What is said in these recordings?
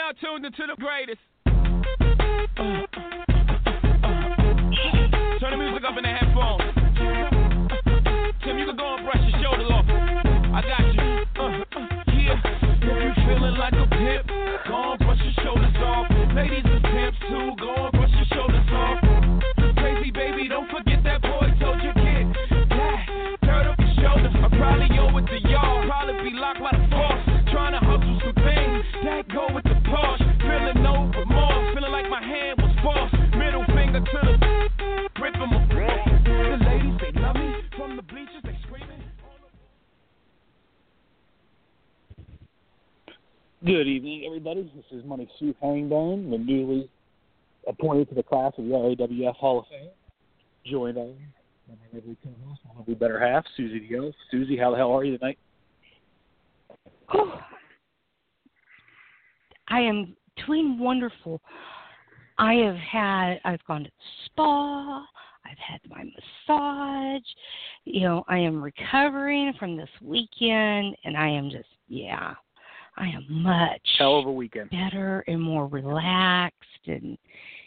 now tuned into the greatest. Turn the music up in the headphones. Tim, you can go and brush your shoulders off. I got you. Yeah. If you feeling like a pimp, go and brush your shoulders off. Ladies and pimps too, go and brush your shoulders off. Crazy baby, don't forget that boy told you get that. Dirt up your shoulders. I probably owe it to y'all. Probably be locked by the force. Trying to hustle some things that go with the Porsche. Feeling no remorse. Feeling like my hand was forced. Middle finger to the rip them a the ladies, they love me. From the bleachers, they screaming. Good evening, everybody. This is Money Sue Hangdon, the newly appointed to the class of the LAWF Hall of Fame. Joined by my lovely co-host, my lovely better half, Susie Dio. Susie, how the hell are you tonight? Oh, I am doing wonderful. I've gone to the spa. I've had my massage. You know, I am recovering from this weekend, and I am just, I am much hell of a weekend. Better and more relaxed, and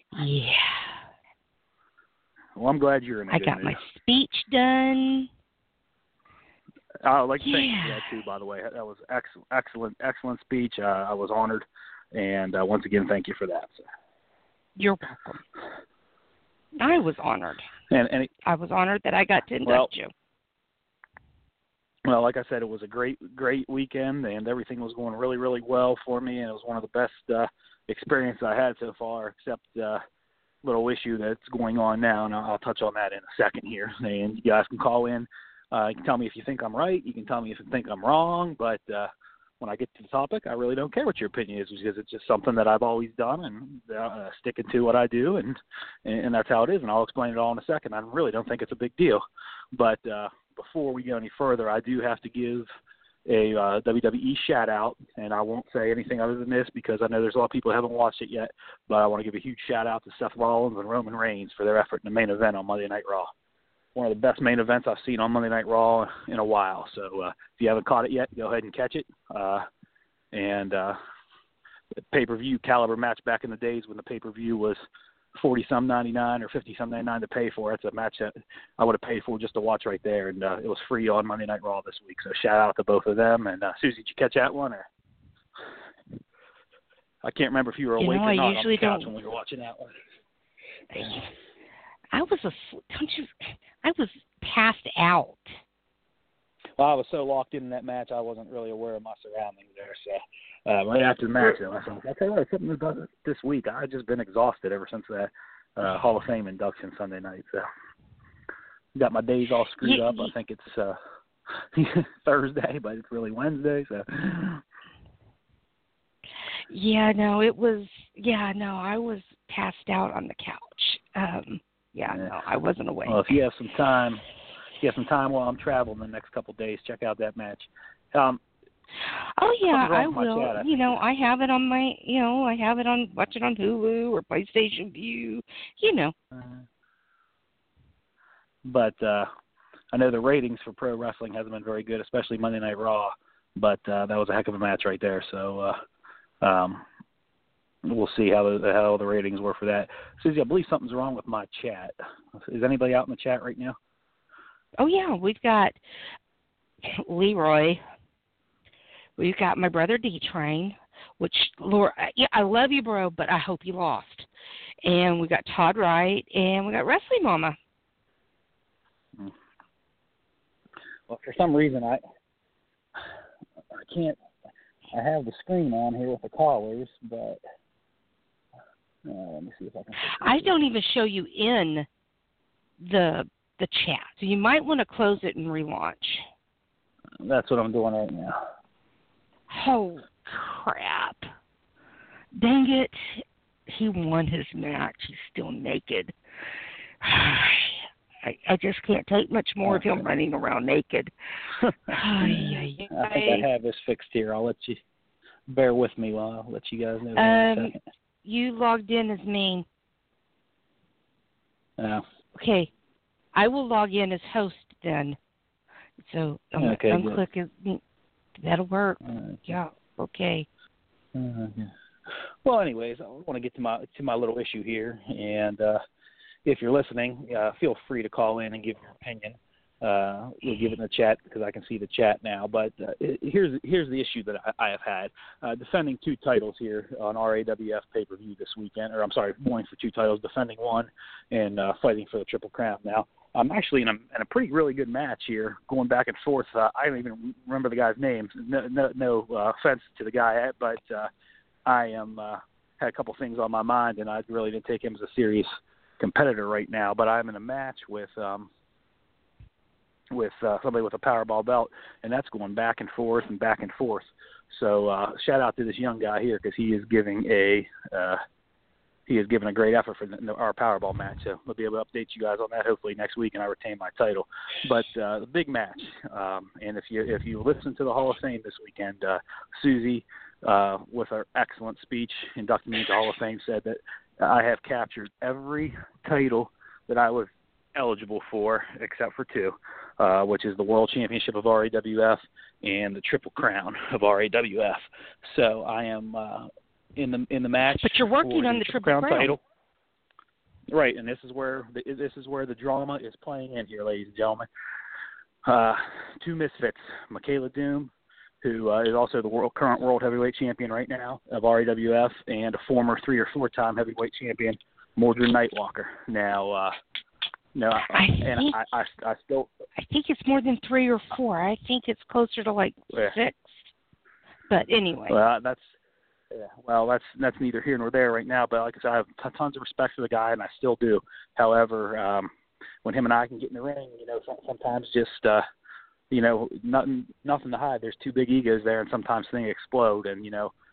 Well, I'm glad you're in a I good got mood. my speech done. I would like to thank you for that, too, by the way. That was excellent speech. I was honored, and once again, thank you for that. So. You're welcome. I was honored. And I was honored that I got to induct you. Well, like I said, it was a great weekend, and everything was going really, really well for me, and it was one of the best experiences I had so far, except little issue that's going on now, and I'll touch on that in a second here. And you guys can call in. You can tell me if you think I'm right. You can tell me if you think I'm wrong, but when I get to the topic, I really don't care what your opinion is, because it's just something that I've always done, and sticking to what I do, and that's how it is, and I'll explain it all in a second. I really don't think it's a big deal. But before we go any further, I do have to give a WWE shout-out, and I won't say anything other than this because I know there's a lot of people who haven't watched it yet, but I want to give a huge shout-out to Seth Rollins and Roman Reigns for their effort in the main event on Monday Night Raw. One of the best main events I've seen on Monday Night Raw in a while. So if you haven't caught it yet, go ahead and catch it. The pay-per-view caliber match back in the days when the pay-per-view was $40-some $99 or $50-some $99 to pay for. It's a match that I would have paid for just to watch right there, and it was free on Monday Night Raw this week. So shout out to both of them. And Susie, did you catch that one? Or I can't remember if you were awake or not on the couch when we were watching that one. I was asleep. I was passed out. Well, I was so locked in that match, I wasn't really aware of my surroundings there. So right after the match, I thought, I'll tell you what, something about this week. I've just been exhausted ever since that Hall of Fame induction Sunday night. So got my days all screwed up. I think it's Thursday, but it's really Wednesday. So. I was passed out on the couch. No, I wasn't awake. Well, if you have some time while I'm traveling the next couple of days, check out that match. I will. I have it on watch it on Hulu or PlayStation View, But I know the ratings for pro wrestling hasn't been very good, especially Monday Night Raw, but that was a heck of a match right there. So we'll see how the ratings were for that. Susie, I believe something's wrong with my chat. Is anybody out in the chat right now? Oh, yeah. We've got Leroy. We've got my brother D-Train, which, Laura, I love you, bro, but I hope you lost. And we got Todd Wright, and we got Wrestling Mama. Well, for some reason, I can't. I have the screen on here with the callers, but let me see if I can. I don't even show you in the chat, so you might want to close it and relaunch. That's what I'm doing right now. Oh, crap. Dang it. He won his match. He's still naked. I just can't take much more of him running around naked. I think I have this fixed here. I'll let you bear with me while I'll let you guys know in a second. You logged in as me. Oh. Okay. I will log in as host then. So I'm going to unclick it. That'll work. Yeah. Okay. Well, anyways, I want to get to my little issue here, and if you're listening, feel free to call in and give your opinion. We'll give it in the chat because I can see the chat now. But here's the issue that I have had. Defending 2 titles here on RAWF pay-per-view this weekend, or I'm sorry, going for 2 titles, defending 1 and fighting for the Triple Crown. Now, I'm actually in a pretty really good match here, going back and forth. I don't even remember the guy's name. No offense to the guy, but I had a couple things on my mind, and I really didn't take him as a serious competitor right now. But I'm in a match with somebody with a Powerball belt, and that's going back and forth and back and forth. So shout out to this young guy here because he is giving a great effort for our Powerball match. So we'll be able to update you guys on that hopefully next week, and I retain my title. But the big match, and if you listen to the Hall of Fame this weekend, Susie, with her excellent speech inducting me into the Hall of Fame, said that I have captured every title that I was eligible for except for 2, which is the World Championship of RAWF and the Triple Crown of RAWF. So I am in the match. But you're working on the Triple Crown title, right? And this is where the drama is playing in here, ladies and gentlemen. 2 misfits: Michaela Doom, who is also the current world heavyweight champion right now of RAWF, and a former 3 or 4-time heavyweight champion, Mordred Nightwalker. Now. No, I think it's more than 3 or 4. I think it's closer to like 6. But anyway. Well, that's neither here nor there right now. But like I said, I have tons of respect for the guy, and I still do. However, when him and I can get in the ring, sometimes just nothing to hide. There's 2 big egos there, and sometimes things explode. And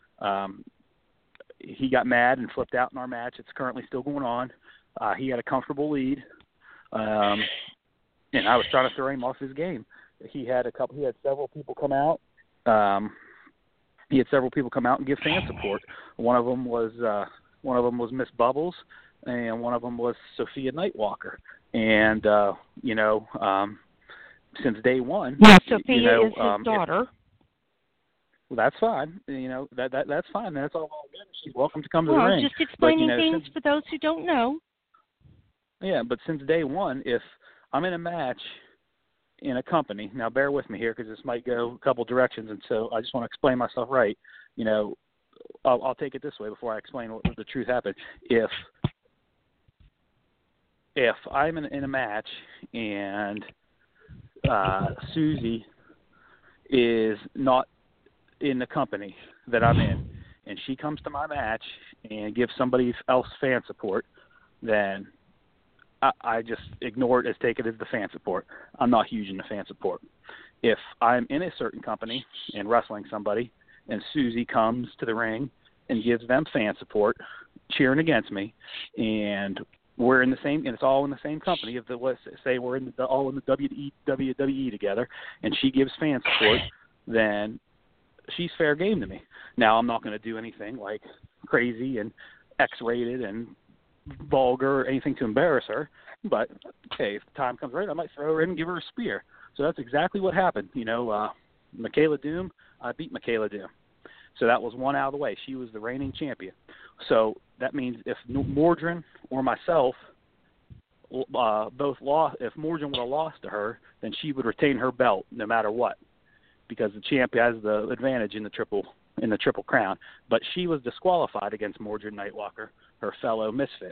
he got mad and flipped out in our match. It's currently still going on. He had a comfortable lead. And I was trying to throw him off his game. He had several people come out. He had several people come out and give fan support. One of them was Miss Bubbles, and one of them was Sophia Nightwalker. And since day one, Sophia is his daughter. Well, that's fine. That's fine. That's all good. She's welcome to come to the ring. Just explaining things for those who don't know. Yeah, but since day one, if I'm in a match in a company, now bear with me here because this might go a couple directions, and so I just want to explain myself right. I'll take it this way before I explain what the truth happened. If I'm in a match and Susie is not in the company that I'm in, and she comes to my match and gives somebody else fan support, then I just ignore it as take it as the fan support. I'm not huge into fan support. If I'm in a certain company and wrestling somebody, and Susie comes to the ring and gives them fan support, cheering against me, and we're in the same, and it's all in the same company. Let's say we're all in the WWE together, and she gives fan support, then she's fair game to me. Now, I'm not going to do anything like crazy and X-rated and vulgar or anything to embarrass her, but hey, if the time comes right, I might throw her in and give her a spear. So that's exactly what happened. Michaela Doom, I beat Michaela Doom. So that was 1 out of the way. She was the reigning champion. So that means if Mordred or myself both lost, if Mordred would have lost to her, then she would retain her belt no matter what, because the champ has the advantage in the triple crown. But she was disqualified against Mordred Nightwalker, her fellow misfit.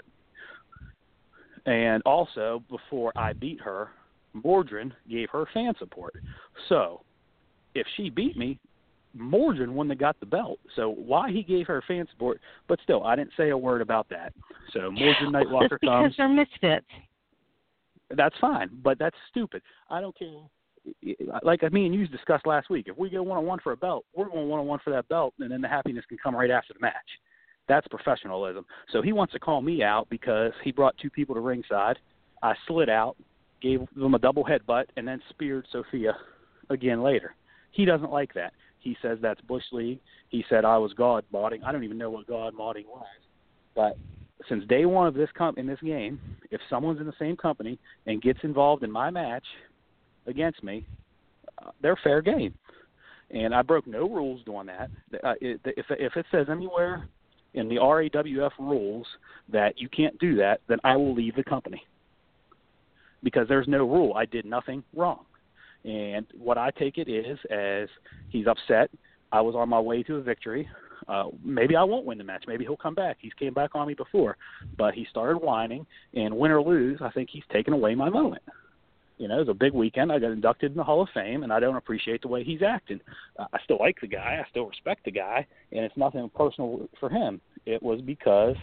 And also, before I beat her, Mordred gave her fan support. So if she beat me, Mordred wouldn't have got the belt. So why he gave her fan support, but still, I didn't say a word about that. So Mordred Nightwalker comes. Because they're misfits. That's fine, but that's stupid. I don't care. Like me and you discussed last week, if we go one-on-one for a belt, we're going one-on-one for that belt, and then the happiness can come right after the match. That's professionalism. So he wants to call me out because he brought 2 people to ringside. I slid out, gave them a double headbutt, and then speared Sophia again later. He doesn't like that. He says that's Bush League. He said I was God-modding. I don't even know what God-modding was. But since day one of this in this game, if someone's in the same company and gets involved in my match against me, they're fair game. And I broke no rules doing that. If it says anywhere in the RAWF rules that you can't do that, then I will leave the company. Because there's no rule. I did nothing wrong. And what I take it is as he's upset. I was on my way to a victory. Maybe I won't win the match. Maybe he'll come back. He's came back on me before. But he started whining, and win or lose, I think he's taken away my moment. You know, it was a big weekend. I got inducted in the Hall of Fame, and I don't appreciate the way he's acting. I still like the guy. I still respect the guy, and it's nothing personal for him. It was because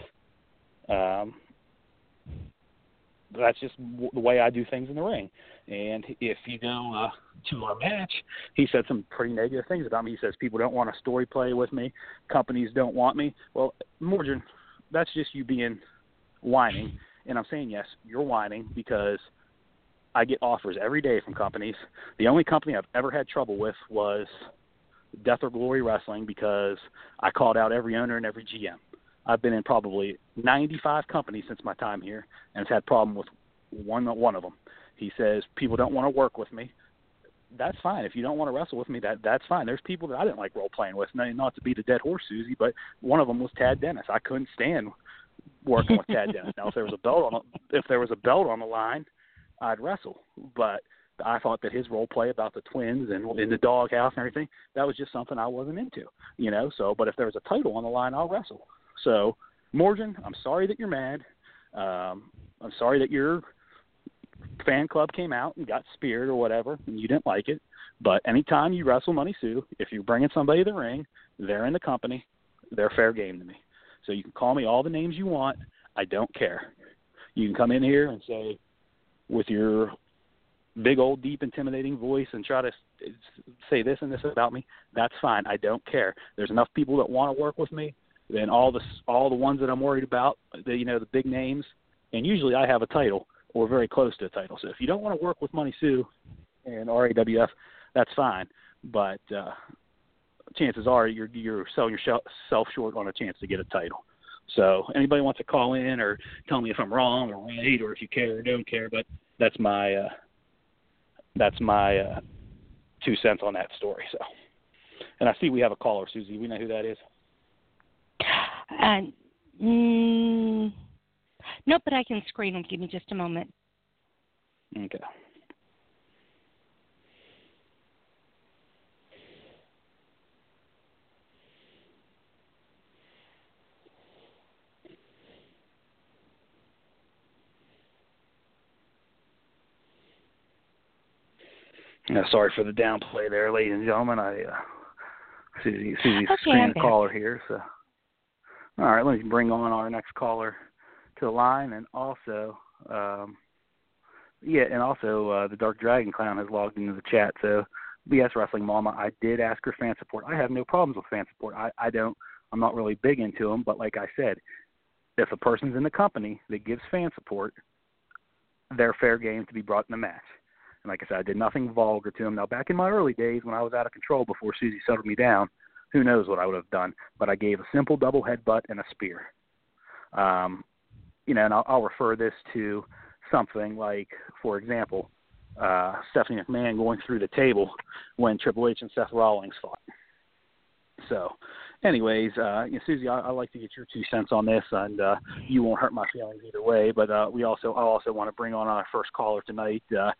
that's just the way I do things in the ring. And if you go to our match, he said some pretty negative things about me. He says people don't want to story play with me. Companies don't want me. Well, Morgan, that's just you being whining. And I'm saying, yes, you're whining because I get offers every day from companies. The only company I've ever had trouble with was Death or Glory Wrestling because I called out every owner and every GM. I've been in probably 95 companies since my time here, and it's had problem with one of them. He says people don't want to work with me. That's fine. If you don't want to wrestle with me, that's fine. There's people that I didn't like role-playing with. Not to beat a dead horse, Susie, but one of them was Tad Dennis. I couldn't stand working with Tad Dennis. Now, if there was a belt on the line, I'd wrestle. But I thought that his role play about the twins and in the doghouse and everything, that was just something I wasn't into, you know. So, but if there was a title on the line, I'll wrestle. So, Morgan, I'm sorry that you're mad. I'm sorry that your fan club came out and got speared or whatever, and you didn't like it. But anytime you wrestle Money Sue, if you're bringing somebody to the ring, they're in the company, they're fair game to me. So you can call me all the names you want. I don't care. You can come in here and say, with your big old deep intimidating voice and try to say this and this about me, that's fine. I don't care. There's enough people that want to work with me. Then all the ones that I'm worried about, the big names, and usually I have a title or very close to a title. So if you don't want to work with Money Sue and RAWF, that's fine. But chances are you're selling yourself short on a chance to get a title. So anybody wants to call in or tell me if I'm wrong or right, or if you care or don't care, but that's my 2 cents on that story. So, and I see we have a caller, Susie. We know who that is. No, but I can screen them. Give me just a moment. Okay. Sorry for the downplay there, ladies and gentlemen. Susie's screening a caller here. So, all right, let me bring on our next caller to the line, and also, the Dark Dragon Clown has logged into the chat. So, BS Wrestling Mama, I did ask her fan support. I have no problems with fan support. I'm not really big into them, but like I said, if a person's in the company that gives fan support, they're fair game to be brought in the match. And like I said, I did nothing vulgar to him. Now, back in my early days when I was out of control before Susie settled me down, who knows what I would have done. But I gave a simple double headbutt and a spear. And I'll refer this to something like, for example, Stephanie McMahon going through the table when Triple H and Seth Rollins fought. So, anyways, Susie, I like to get your 2 cents on this, and you won't hurt my feelings either way. But I also want to bring on our first caller tonight.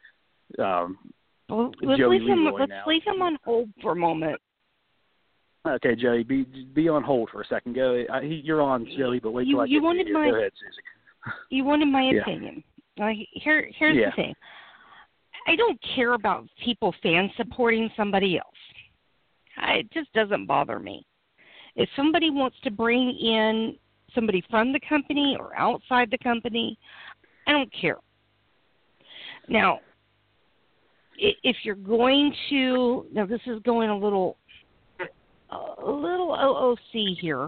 Let's Joey leave him on hold for a moment. Okay, Joey, be on hold for a second. You're on, Joey, but wait till I get to you. Go ahead, Susie. You wanted my opinion. Here's the thing. I don't care about people fan supporting somebody else. It just doesn't bother me. If somebody wants to bring in somebody from the company or outside the company, I don't care. Now, if you're going to, now this is going a little OOC here.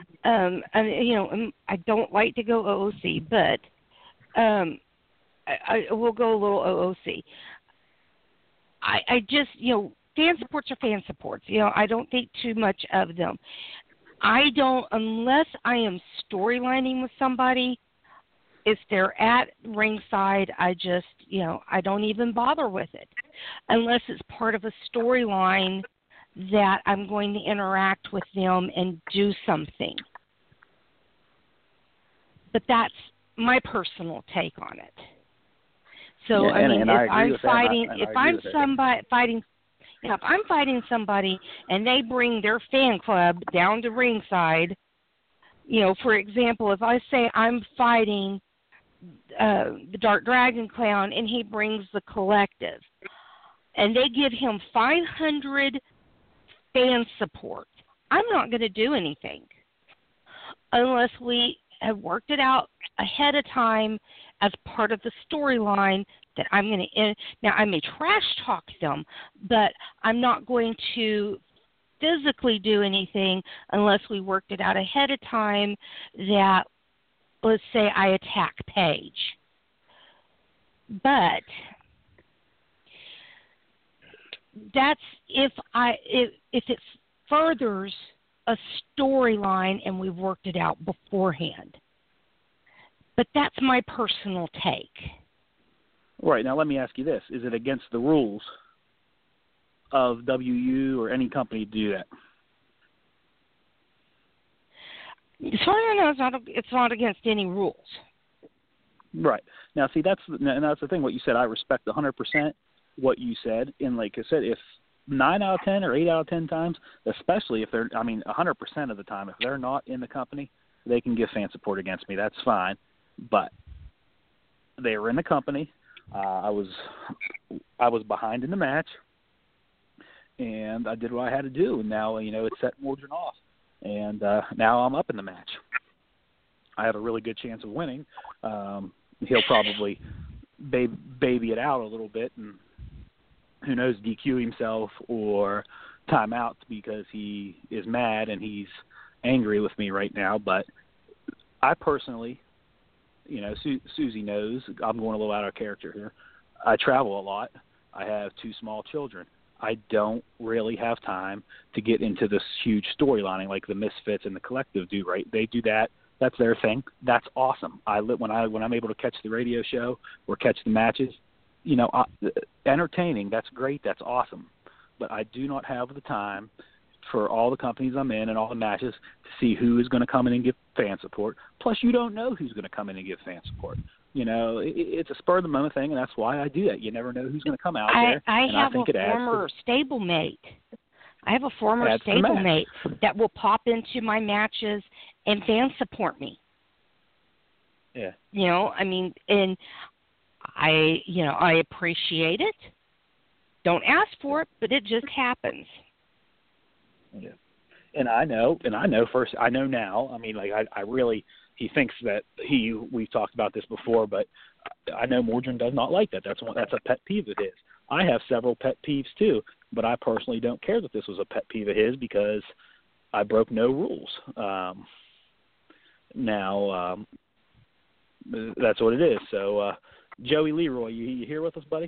I don't like to go OOC, but I will go a little OOC. I just, fan supports are fan supports. I don't think too much of them. Unless I am storylining with somebody, if they're at ringside, I just, I don't even bother with it. Unless it's part of a storyline that I'm going to interact with them and do something. but that's my personal take on it. So yeah, I mean, and if I agree I'm with fighting, that, and I if agree I'm with that. if I'm fighting somebody and they bring their fan club down to ringside, for example, if I say I'm fighting the Dark Dragon Clown and he brings the Collective, and they give him 500 fan support, I'm not going to do anything unless we have worked it out ahead of time as part of the storyline that I'm going to. Now, I may trash talk them, but I'm not going to physically do anything unless we worked it out ahead of time that, let's say, I attack Paige. But that's if it furthers a storyline and we've worked it out beforehand. But that's my personal take. Right. Now, let me ask you this. Is it against the rules of WU or any company to do that? As far as I know, it's not against any rules. Right. Now, see, that's the thing. What you said, I respect 100% what you said. And like I said, if 9 out of 10 or 8 out of 10 times, especially if 100% of the time, if they're not in the company, they can give fan support against me. That's fine. But they were in the company. I was behind in the match, and I did what I had to do. And now, it set Mordrin off. And now I'm up in the match. I have a really good chance of winning. He'll probably baby it out a little bit, and who knows, DQ himself or time out because he is mad and he's angry with me right now. But I personally, Susie knows I'm going a little out of character here. I travel a lot. I have 2 small children. I don't really have time to get into this huge storylining like the Misfits and the Collective do, right? They do that. That's their thing. That's awesome. When I'm able to catch the radio show or catch the matches, entertaining, that's great. That's awesome. But I do not have the time for all the companies I'm in and all the matches to see who is going to come in and give fan support. Plus, you don't know who's going to come in and give fan support. It's a spur of the moment thing, and that's why I do that. You never know who's going to come out there. I have a former stablemate. I have a former stablemate that will pop into my matches and fan support me. Yeah. And I appreciate it. Don't ask for it, but it just happens. Yeah. And I know now. I really, he thinks that we've talked about this before, but I know Mordrin does not like that. That's a pet peeve of his. I have several pet peeves too, but I personally don't care that this was a pet peeve of his because I broke no rules. Now, that's what it is. So, Joey Leroy, you here with us, buddy?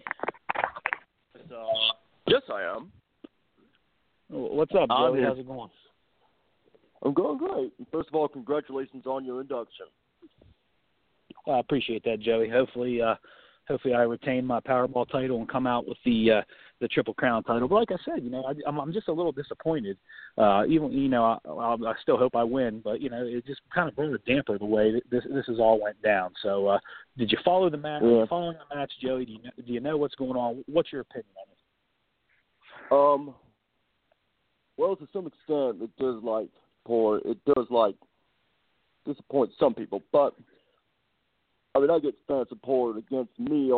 Yes, I am. What's up, Joey? How's it going? I'm going great. First of all, congratulations on your induction. I appreciate that, Joey. Hopefully I retain my Powerball title and come out with the Triple Crown title. But like I said, I'm just a little disappointed. Even I still hope I win, but it just kind of brought a damper the way this has all went down. So, did you follow the match? Yeah. Following the match, Joey? Do you know what's going on? What's your opinion on it? Well, to some extent, it does disappoint some people, but I get fan support against me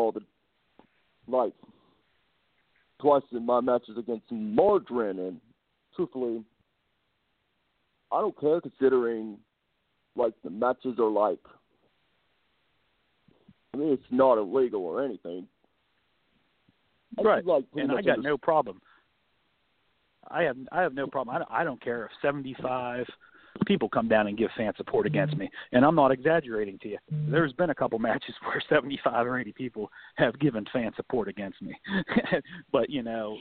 twice in my matches against Mordrin, and truthfully, I don't care considering the matches are it's not illegal or anything. Right, and I got no problem. I have no problem. I don't care if 75 people come down and give fan support against me, and I'm not exaggerating to you. There's been a couple matches where 75 or 80 people have given fan support against me. But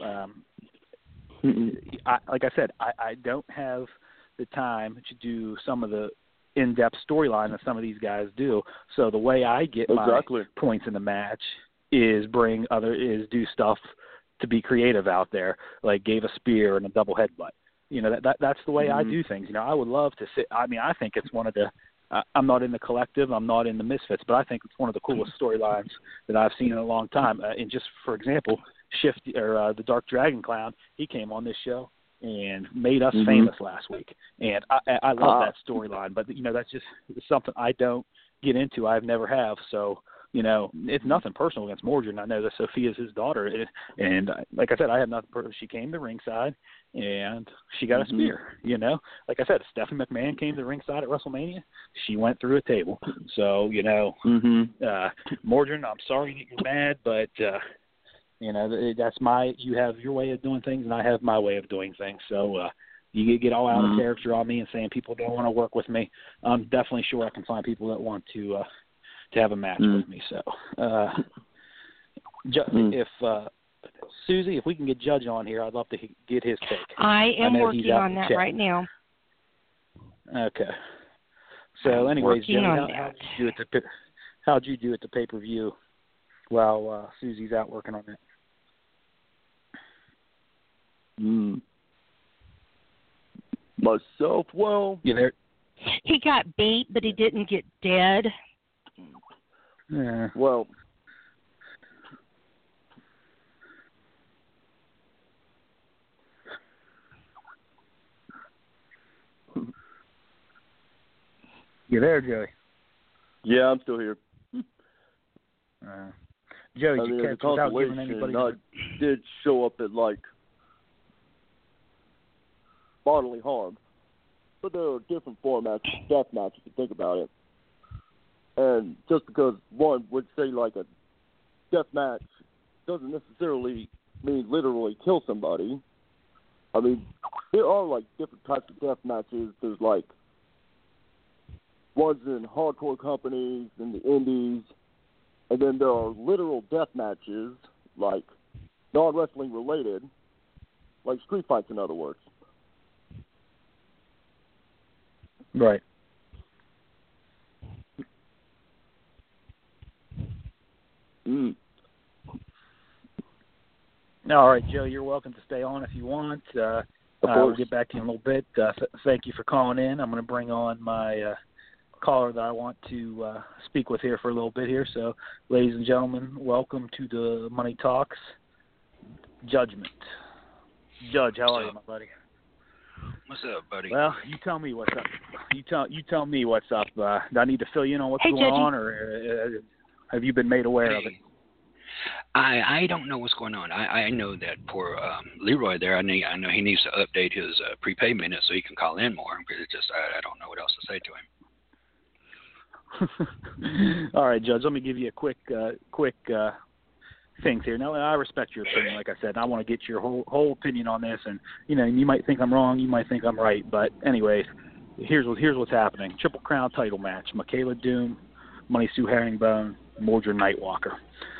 like I said, I don't have the time to do some of the in-depth storyline that some of these guys do. So the way I get my points in the match is do stuff to be creative out there, like gave a spear and a double headbutt. That's the way I do things. I would love to sit. I think it's one of the I'm not in the collective, I'm not in the Misfits, but I think it's one of the coolest storylines that I've seen in a long time. And just for example, the Dark Dragon Clown, he came on this show and made us famous last week, and I love that storyline. But that's just something I don't get into. I've never have. So it's nothing personal against Mordred. I know that Sophia's his daughter, and like I said, I have nothing personal. She came to ringside, and she got a spear. Like I said, Stephanie McMahon came to ringside at WrestleMania. She went through a table. So Mordred, I'm sorry that you're mad, but that's you have your way of doing things, and I have my way of doing things. So you get all out of character on me and saying people don't want to work with me. I'm definitely sure I can find people that want to have a match with me. So if Susie, if we can get Judge on here, I'd love to get his take. I am working on that right now. Okay. So anyways, Jimmy, how'd you do at the pay-per-view while Susie's out working on that? Myself, well, you there? He got beat, but he didn't get dead. Yeah. Well, you there, Joey? Yeah, I'm still here. Joey, did you catch without giving anybody? I did show up at bodily harm, but there are different formats of death match if you think about it. And just because one would say a death match doesn't necessarily mean literally kill somebody. I mean, there are different types of death matches. There's ones in hardcore companies and the indies, and then there are literal death matches, non-wrestling related, like street fights, in other words. Right. All right, Joe, you're welcome to stay on if you want. We'll get back to you in a little bit. Thank you for calling in. I'm going to bring on my caller that I want to speak with here for a little bit here. So, ladies and gentlemen, welcome to the Money Talks Judgment. Judge, how are you, my buddy? What's up, buddy? Well, you tell me what's up. You tell me what's up. Do I need to fill you in on what's going on, or have you been made aware of it? I don't know what's going on. I know that poor Leroy there. I know he needs to update his prepaid minutes so he can call in more. Because I don't know what else to say to him. All right, Judge. Let me give you a quick things here. Now, I respect your opinion, like I said, and I want to get your whole opinion on this. And you might think I'm wrong, you might think I'm right, but anyways, here's what's happening. Triple Crown title match: Michaela Doom, Money Sue Herringbone, Mordred Nightwalker.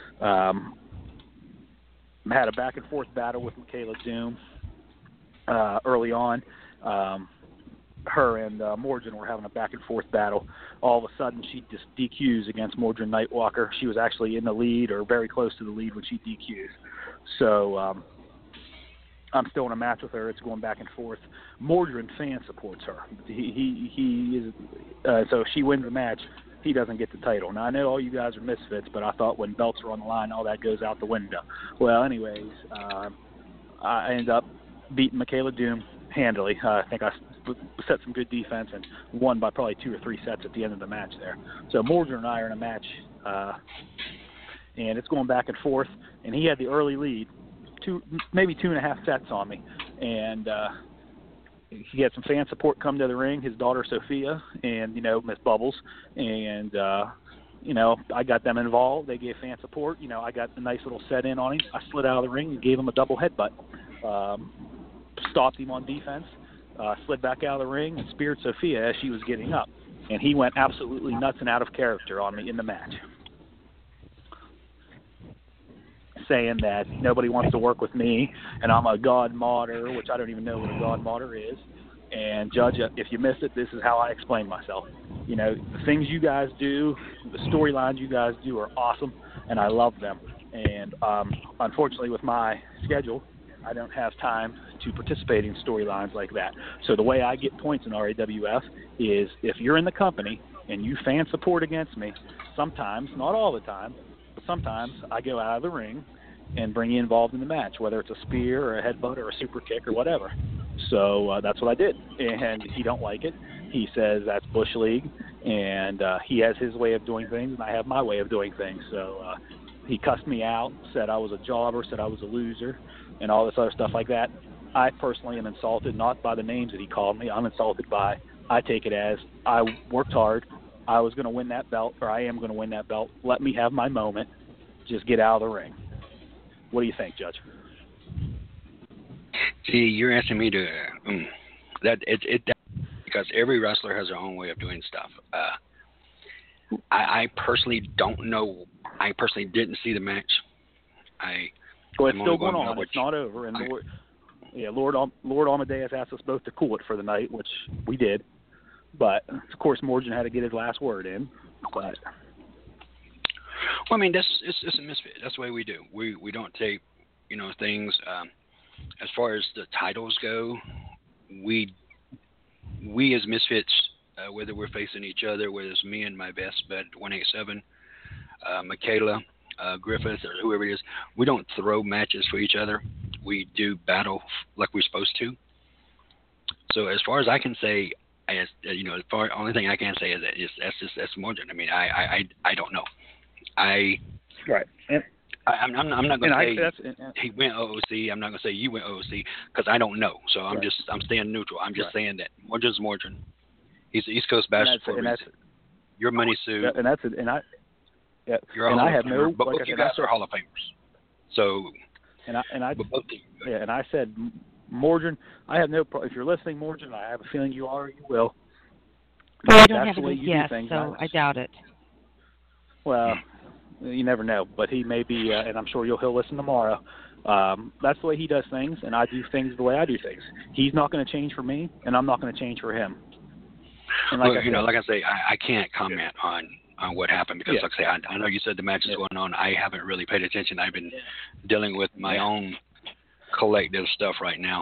Had a back and forth battle with Michaela Doom early on. Her and Mordred were having a back and forth battle. All of a sudden, she just DQs against Mordred Nightwalker. She was actually in the lead or very close to the lead when she DQs. So I'm still in a match with her. It's going back and forth. Mordred fan supports her. He is so if she wins the match, he doesn't get the title. Now, I know all you guys are misfits, but I thought when belts are on the line, all that goes out the window. Well, anyways, I ended up beating Michaela Doom handily. I think I set some good defense and won by probably 2 or 3 sets at the end of the match there. So Mordred and I are in a match, and it's going back and forth, and he had the early lead, maybe 2.5 sets on me, and he had some fan support come to the ring, his daughter Sophia and, Miss Bubbles, and, I got them involved. They gave fan support. I got a nice little set in on him. I slid out of the ring and gave him a double headbutt. Stopped him on defense, slid back out of the ring, and speared Sophia as she was getting up. And he went absolutely nuts and out of character on me in the match, saying that nobody wants to work with me, and I'm a god modder, which I don't even know what a god modder is. And Judge, if you missed it, this is how I explain myself. The things you guys do, the storylines you guys do are awesome, and I love them. And unfortunately, with my schedule, I don't have time to participate in storylines like that. So the way I get points in RAWF is if you're in the company and you fan support against me, sometimes, not all the time, but sometimes I go out of the ring and bring you involved in the match, whether it's a spear or a headbutt or a super kick or whatever. So that's what I did, and he don't like it. He says that's Bush League, and he has his way of doing things, and I have my way of doing things. So he cussed me out, said I was a jobber, said I was a loser, and all this other stuff like that. I personally am insulted, not by the names that he called me. I'm insulted by, I take it as, I worked hard. I was going to win that belt, or I am going to win that belt. Let me have my moment. Just get out of the ring. What do you think, Judge? See, you're asking me to because every wrestler has their own way of doing stuff. I personally don't know. I personally didn't see the match. Well, it's still going on. It's not over. And Lord Amadeus asked us both to cool it for the night, which we did. But of course, Morgan had to get his last word in. But well, I mean, it's a misfit. That's the way we do. We don't take, things. As far as the titles go, we as misfits, whether we're facing each other, whether it's me and my best bet 187, Michaela, Griffith, or whoever it is, we don't throw matches for each other. We do battle like we're supposed to. So as far as I can say, only thing I can say is that that's Morgan. I mean, I don't know. Right. I'm not going to say he went OOC. I'm not going to say you went OOC because I don't know. So I'm staying neutral. I'm just saying that Morgan's Morgan. He's an East Coast bastard for a reason. Your money suit. Yeah, and that's it. And I. Yeah. You're and a I have Famer, no. But both you guys are Hall of Famers. So. And I said, Morgan, I have no problem. If you're listening, Morgan, I have a feeling you are. You will. Well, I don't have a good guess, so I doubt it. Well. You never know, but he may be, and I'm sure he'll listen tomorrow. That's the way he does things, and I do things the way I do things. He's not going to change for me, and I'm not going to change for him. And like I say, I can't comment on what happened because, like I say, I know you said the match is going on. I haven't really paid attention. I've been dealing with my own collective stuff right now.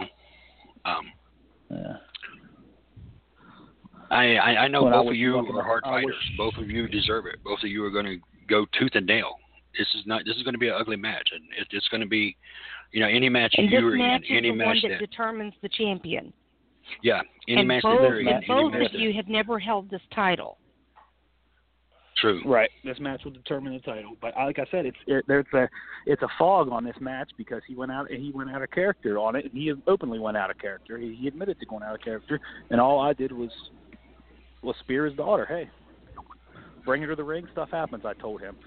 I know both of you are hard fighters. Both of you deserve it. Both of you are going to go tooth and nail. This is going to be an ugly match, and it's going to be, any match you're in, any match that determines the champion. Yeah, any match both, that you're in. Both of you have never held this title. True. Right. This match will determine the title, but like I said, it's a fog on this match because he went out of character on it, and he openly went out of character. He admitted to going out of character, and all I did was spear his daughter. Hey. Bring her to the ring. Stuff happens, I told him.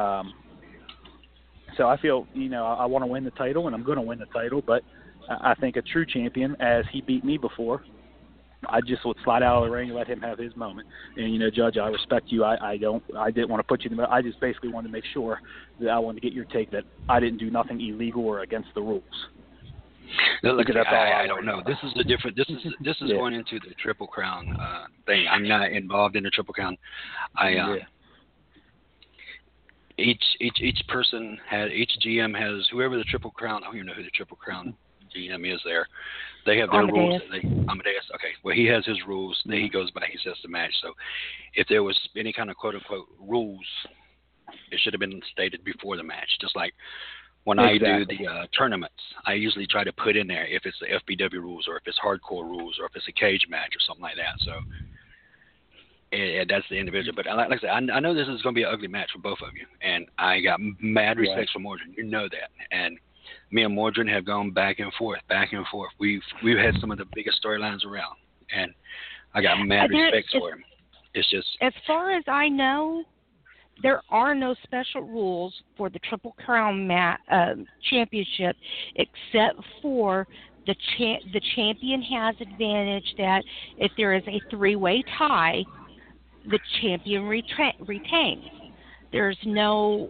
So I feel, I want to win the title, and I'm going to win the title. But I think a true champion, as he beat me before, I just would slide out of the ring and let him have his moment. And Judge, I respect you. I didn't want to put you in the. I just basically wanted to make sure that I wanted to get your take that I didn't do nothing illegal or against the rules. No, look, I don't know. This is a different. This is going into the Triple Crown thing. I'm not involved in the Triple Crown. Each person each GM has whoever the Triple Crown. I don't even know who the Triple Crown GM is there. They have their rules. Amadeus. Okay. Well, he has his rules. Then he goes by. He sets the match. So, if there was any kind of quote unquote rules, it should have been stated before the match. Just like when I do the tournaments, I usually try to put in there if it's the FBW rules or if it's hardcore rules or if it's a cage match or something like that. So, that's the individual. But like I said, I know this is going to be an ugly match for both of you, and I got mad respect for Morgan. You know that, and me and Morgan have gone back and forth. We've had some of the biggest storylines around, and I got mad respect for him. It's just as far as I know, there are no special rules for the Triple Crown championship, except for the champion has advantage that if there is a three-way tie, the champion retains. There's no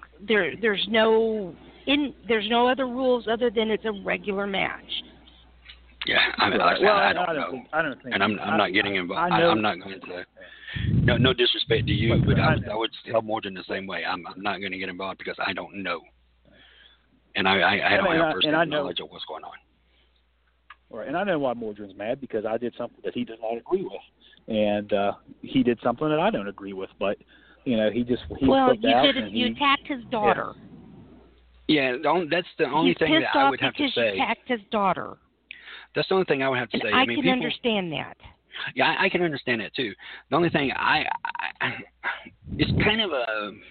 other rules other than it's a regular match. Yeah, I don't know. I don't think, and I'm not getting involved. I'm not going to. No disrespect to you, but I would tell Morgan the same way. I'm not going to get involved because I don't know, and I don't have personal knowledge of what's going on. Right, and I know why Morgan's mad because I did something that he does not agree with, and he did something that I don't agree with. But he well, flipped out you attacked his daughter. Yeah, that's the only thing that I would have to say. He attacked his daughter. That's the only thing I would have to say. I mean, can understand that. Yeah, I can understand that too. The only thing it's kind of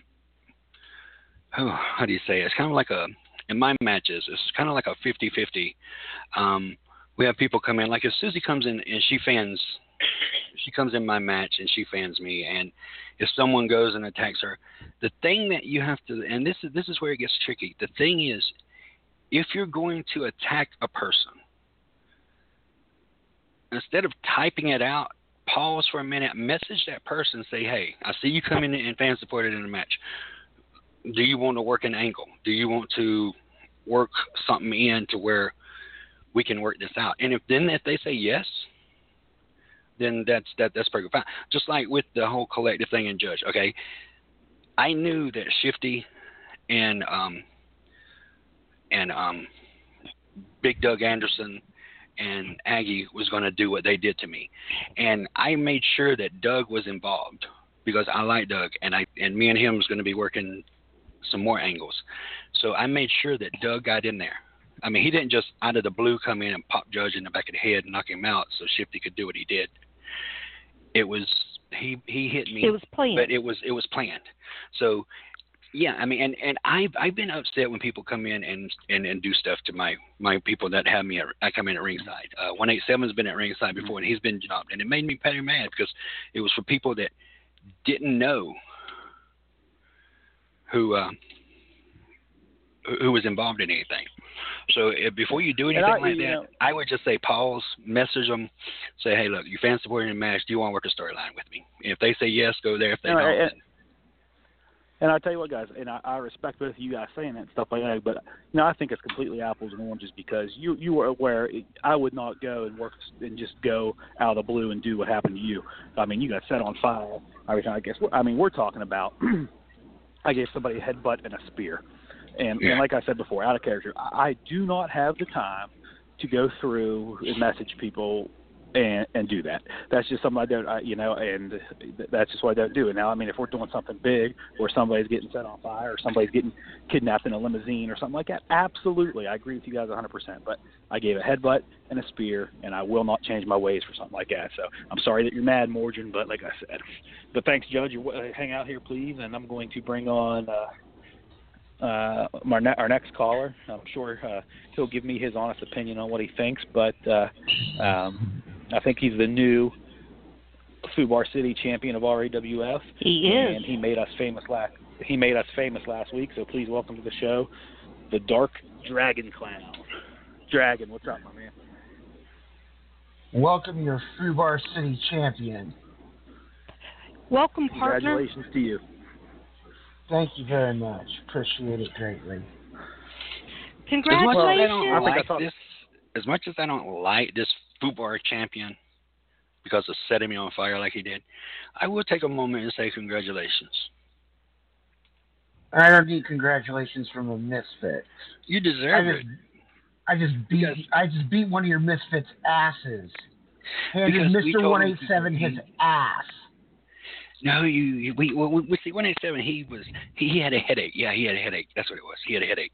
how do you say it? It's kind of like in my matches, it's kind of like a 50-50. We have people come in, like if Susie comes in and she comes in my match and she fans me, and if someone goes and attacks her, the thing that you have to, and this is where it gets tricky. The thing is, if you're going to attack a person, instead of typing it out, pause for a minute, message that person, say, hey, I see you coming in and fan supported in a match. Do you want to work an angle? Do you want to work something in to where we can work this out? And if they say yes, then that's pretty fine. Just like with the whole collective thing in Judge. Okay, I knew that Shifty and Big Doug Anderson and Aggie was going to do what they did to me, and I made sure that Doug was involved because I like Doug, and me and him was going to be working some more angles. So I made sure that Doug got in there. I mean, he didn't just out of the blue come in and pop Judge in the back of the head and knock him out so Shifty could do what he did. It was he hit me. It was planned. But it was planned. So yeah, I mean, and I've been upset when people come in and do stuff to my people that have me. I come in at ringside. 187's been at ringside before, and he's been jumped, and it made me pretty mad because it was for people that didn't know who was involved in anything. So before you do anything like that, I would just say pause, message them, say, hey, look, you fan supporting the match. Do you want to work a storyline with me? If they say yes, go there. If they don't, and I'll tell you what, guys, and I respect both of you guys saying that and stuff like that, but I think it's completely apples and oranges because you were aware I would not go and work and just go out of the blue and do what happened to you. I mean, you got set on fire. I guess. I mean, we're talking about I gave somebody a headbutt and a spear. And like I said before, out of character, I do not have the time to go through and message people and do that. That's just something I don't, and that's just what I don't do. And now, I mean, if we're doing something big where somebody's getting set on fire or somebody's getting kidnapped in a limousine or something like that, absolutely, I agree with you guys 100%. But I gave a headbutt and a spear, and I will not change my ways for something like that. So I'm sorry that you're mad, Morgan, but like I said. But thanks, Judge. Hang out here, please, and I'm going to bring on our next caller. I'm sure he'll give me his honest opinion on what he thinks, but I think he's the new Fubar City champion of RAWF. He is, and he made us famous last week. So please welcome to the show, the Dark Dragon Clown. Dragon, what's up, my man? Welcome, your Fubar City champion. Welcome, partner. Congratulations to you. Thank you very much. Appreciate it greatly. Congratulations. As much as I don't like this Fubar champion because of setting me on fire like he did, I will take a moment and say congratulations. I don't need congratulations from a misfit. You deserve it. I just beat one of your misfits' asses. Handed Mr. 187 his ass. No, we see 187. He had a headache. Yeah, he had a headache. That's what it was. He had a headache.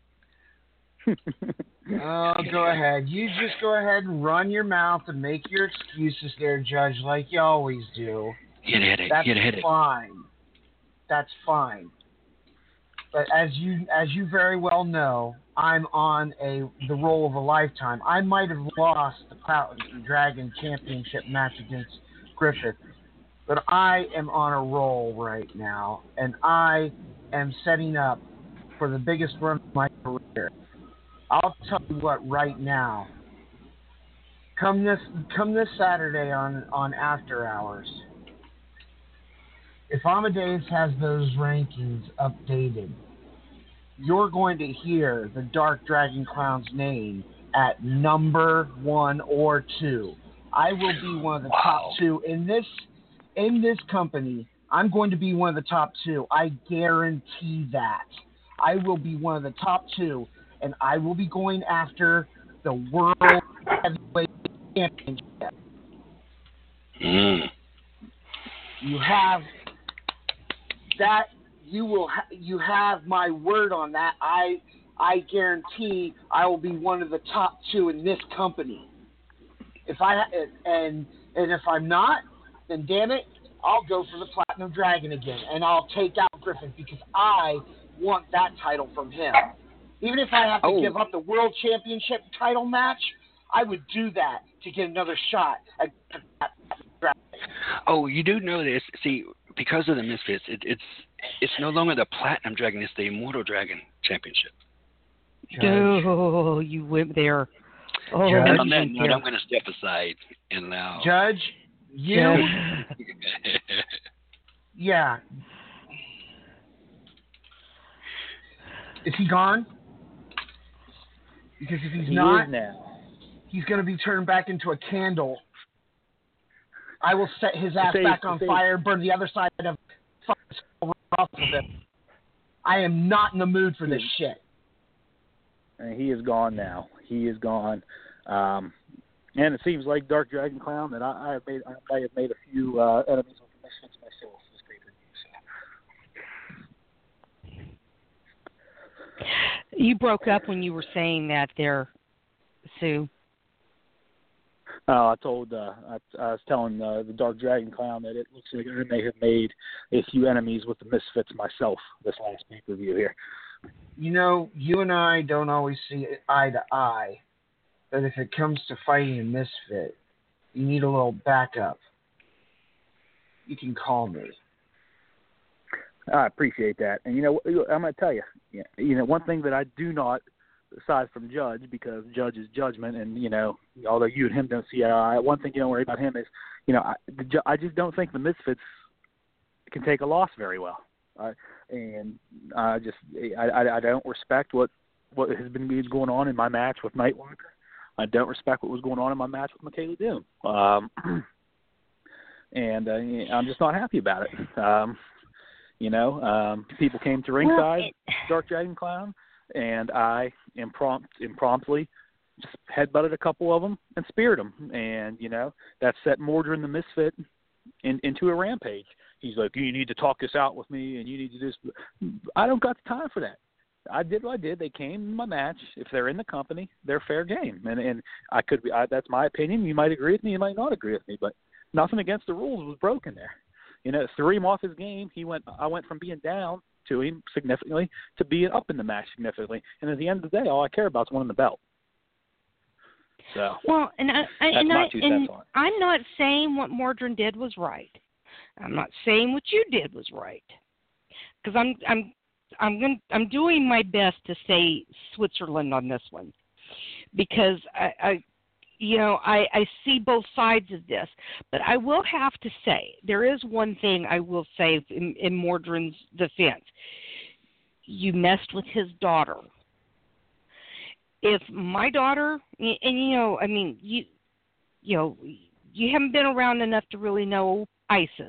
Oh, go ahead. You just go ahead and run your mouth and make your excuses there, Judge, like you always do. He had a headache. That's fine. That's fine. But as you very well know, I'm on the role of a lifetime. I might have lost the Clout Dragon Championship match against Griffith, but I am on a roll right now, and I am setting up for the biggest run of my career. I'll tell you what right now. Come this Saturday on After Hours, if Amadeus has those rankings updated, you're going to hear the Dark Dragon Clown's name at number 1 or 2. I will be one of the top 2 in this company. I'm going to be one of the top 2. I guarantee that. I will be one of the top 2, and I will be going after the World Heavyweight Championship. You have that. You have my word on that. I guarantee I will be one of the top 2 in this company. If I'm not, then damn it, I'll go for the Platinum Dragon again, and I'll take out Griffin because I want that title from him. Even if I have to give up the World Championship title match, I would do that to get another shot at that Dragon. Oh, you do know this. See, because of the Misfits, it's no longer the Platinum Dragon, it's the Immortal Dragon Championship. Oh, you went there. Oh, and on that note, I'm going to step aside and allow... Judge, you... Yeah. Is he gone? Because if he's not, he's going to be turned back into a candle. I will set his ass back on fire and burn the other side of off of him. I am not in the mood for this shit. And he is gone now. He is gone. And it seems like Dark Dragon Clown that I have made a few enemies with the Misfits myself this pay-per-view. So. You broke up when you were saying that there, Sue. I was telling the Dark Dragon Clown that it looks like I may have made a few enemies with the Misfits myself this last pay-per-view here. You know, you and I don't always see eye to eye, but if it comes to fighting a Misfit, you need a little backup. You can call me. I appreciate that. And, I'm going to tell you, one thing that I do not, aside from Judge, because Judge is judgment, and, although you and him don't see eye to eye, one thing you don't worry about him is, I just don't think the Misfits can take a loss very well. And I don't respect what has been going on in my match with Nightwalker. I don't respect what was going on in my match with Michaela Doom. And I'm just not happy about it. People came to ringside, Dark Dragon Clown, and I impromptly just headbutted a couple of them and speared them. And, that set Mordrin the Misfit into a rampage. He's like, you need to talk this out with me, and you need to do this. I don't got the time for that. I did what I did. They came in my match. If they're in the company, they're fair game. And I could be. That's my opinion. You might agree with me. You might not agree with me. But nothing against the rules was broken there. Threw him off his game. I went from being down to him significantly to being up in the match significantly. And at the end of the day, all I care about is winning the belt. So well, I'm not saying what Mordrin did was right. I'm not saying what you did was right, because I'm doing my best to say Switzerland on this one, because I see both sides of this. But I will have to say there is one thing I will say in Mordrin's defense. You messed with his daughter. If my daughter, and you haven't been around enough to really know Isis.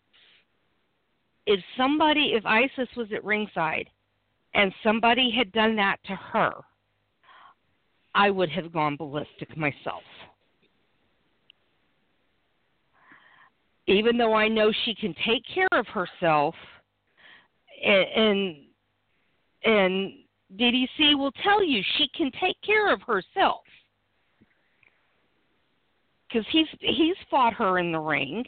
If Isis was at ringside and somebody had done that to her, I would have gone ballistic myself. Even though I know she can take care of herself, and DDC will tell you she can take care of herself. Because he's fought her in the ring.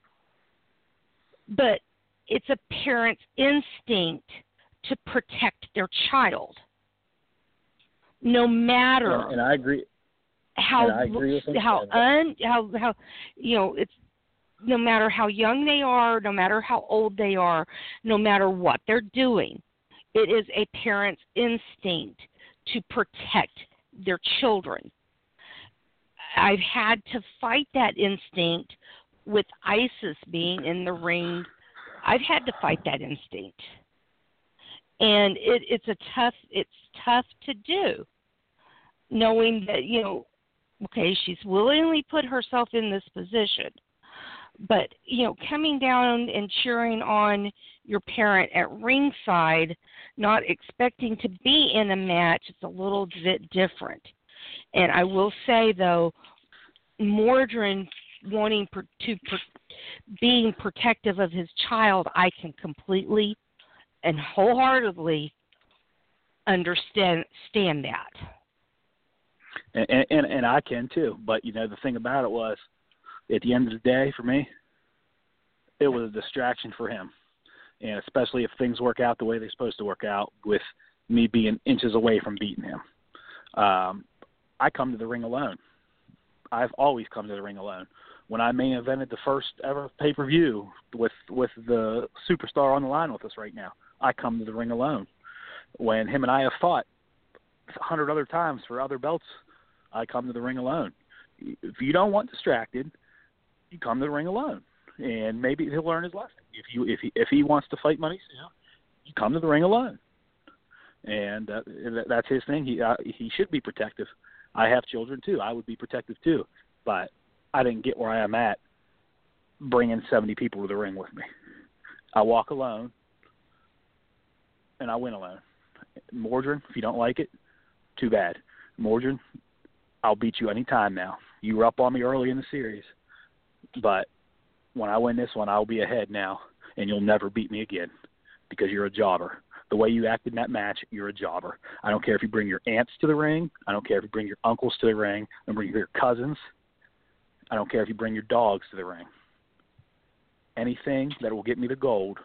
But it's a parent's instinct to protect their child. No matter and I agree. it's no matter how young they are, no matter how old they are, no matter what they're doing, it is a parent's instinct to protect their children. I've had to fight that instinct with Isis being in the ring. I've had to fight that instinct. And it's tough to do, knowing that, okay, she's willingly put herself in this position. But, coming down and cheering on your parent at ringside, not expecting to be in a match, it's a little bit different. And I will say, though, Mordrin wanting being protective of his child, I can completely and wholeheartedly understand that. And I can too. But the thing about it was, at the end of the day, for me, it was a distraction for him, and especially if things work out the way they're supposed to work out, with me being inches away from beating him. I come to the ring alone. I've always come to the ring alone. When I main evented the first ever pay-per-view with the superstar on the line with us right now, I come to the ring alone. When him and I have fought 100 other times for other belts, I come to the ring alone. If you don't want distracted, you come to the ring alone, and maybe he'll learn his lesson. If he wants to fight money, you come to the ring alone, and that's his thing. He should be protective. I have children too. I would be protective too, but I didn't get where I am at bringing 70 people to the ring with me. I walk alone, and I win alone. Mordrin, if you don't like it, too bad. Mordrin, I'll beat you any time now. You were up on me early in the series, but when I win this one, I'll be ahead now, and you'll never beat me again because you're a jobber. The way you acted in that match, you're a jobber. I don't care if you bring your aunts to the ring. I don't care if you bring your uncles to the ring. I don't bring your cousins. I don't care if you bring your dogs to the ring. Anything that will get me the gold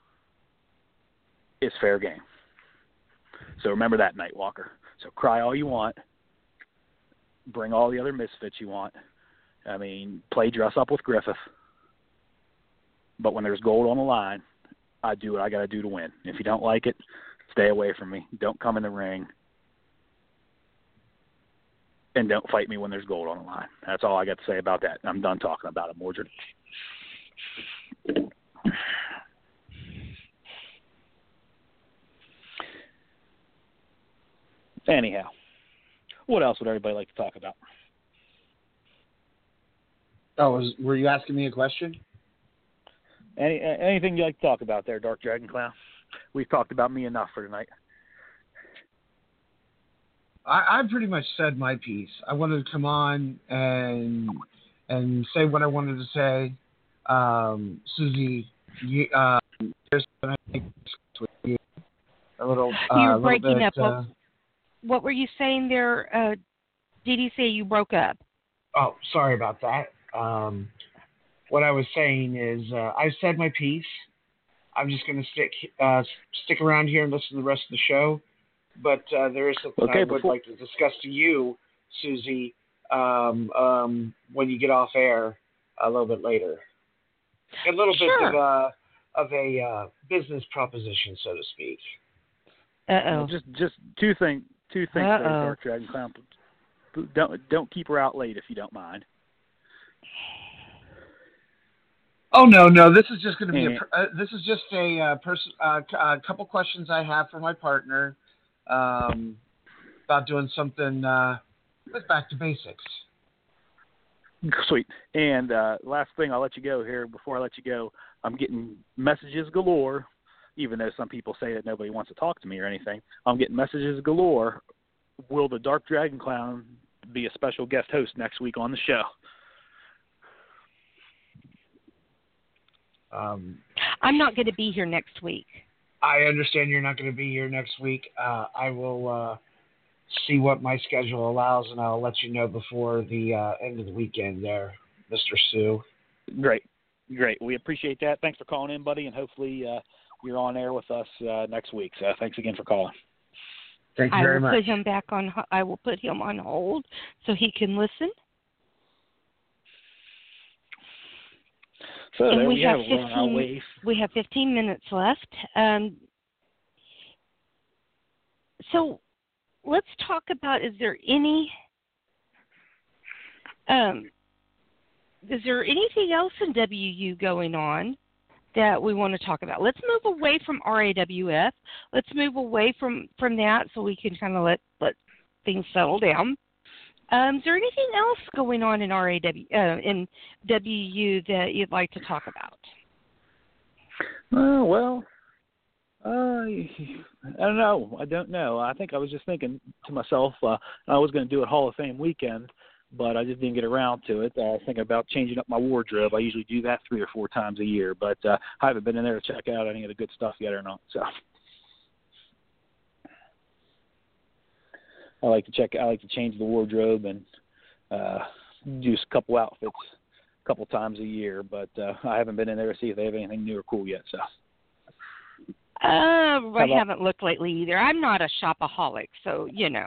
is fair game. So remember that, Nightwalker. So cry all you want. Bring all the other misfits you want. I mean, play dress up with Griffith. But when there's gold on the line, I do what I got to do to win. If you don't like it, stay away from me. Don't come in the ring. And don't fight me when there's gold on the line. That's all I got to say about that. I'm done talking about it, Mordred. Anyhow, what else would everybody like to talk about? Were you asking me a question? Anything you like to talk about there, Dark Dragon Clown? We've talked about me enough for tonight. I pretty much said my piece. I wanted to come on and say what I wanted to say. Susie, there's a little. You're breaking bit, up. What were you saying there? Did he say you broke up? Oh, sorry about that. What I was saying is I said my piece. I'm just going to stick around here and listen to the rest of the show. But there is something I would like to discuss to you, Susie, when you get off air a little bit later. A little bit of a business proposition, so to speak. Uh-oh. Just two things there, Dark Dragon Clown. Don't keep her out late if you don't mind. Oh no! This is just going to be a couple questions I have for my partner about doing something with back to basics. Sweet. And last thing, I'll let you go here. Before I let you go, I'm getting messages galore. Even though some people say that nobody wants to talk to me or anything, I'm getting messages galore. Will the Dark Dragon Clown be a special guest host next week on the show? I'm not going to be here next week. I understand you're not going to be here next week. I will see what my schedule allows, and I'll let you know before the end of the weekend there, Mr. Sue. Great. We appreciate that. Thanks for calling in, buddy, and hopefully you're on air with us next week. So thanks again for calling. Thank you very much. I will put him on hold so he can listen. So and there we have 15 minutes left. So let's talk about, is there anything else in WU going on that we want to talk about? Let's move away from RAWF. Let's move away from that so we can kind of let things settle down. Is there anything else going on in in WU that you'd like to talk about? I don't know. I think I was just thinking to myself, I was going to do a Hall of Fame weekend, but I just didn't get around to it. I was thinking about changing up my wardrobe. I usually do that 3 or 4 times a year, but I haven't been in there to check out any of the good stuff yet or not. So I like to change the wardrobe and do a couple outfits a couple times a year, but I haven't been in there to see if they have anything new or cool yet. So I haven't looked lately either. I'm not a shopaholic, so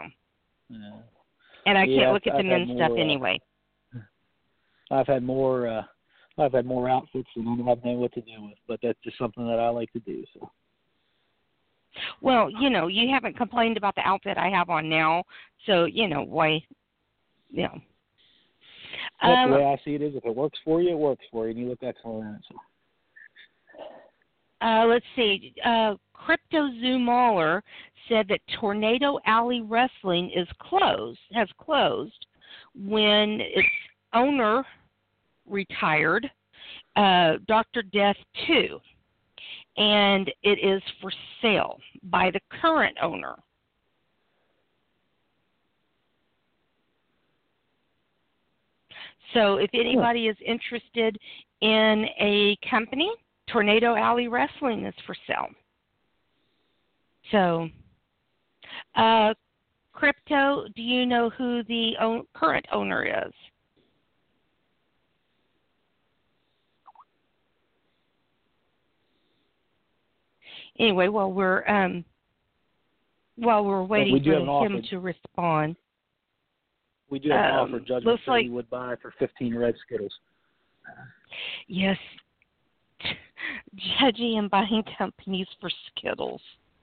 and I can't look at the men's stuff anyway. I've had more outfits than I don't know what to do with, but that's just something that I like to do. So. Well, you haven't complained about the outfit I have on now, so why? That's the way I see it is. If it works for you, it works for you, and you look excellent in it. So. Let's see. Crypto Zoo Mauler said that Tornado Alley Wrestling has closed when its owner retired, Dr. Death 2, and it is for sale by the current owner. So if anybody is interested in a company, Tornado Alley Wrestling is for sale. So, Crypto, do you know who the current owner is? Anyway, while we're waiting for him to respond, we do have an offer judgment that he would buy for 15 red Skittles. Yes, judging and buying companies for Skittles.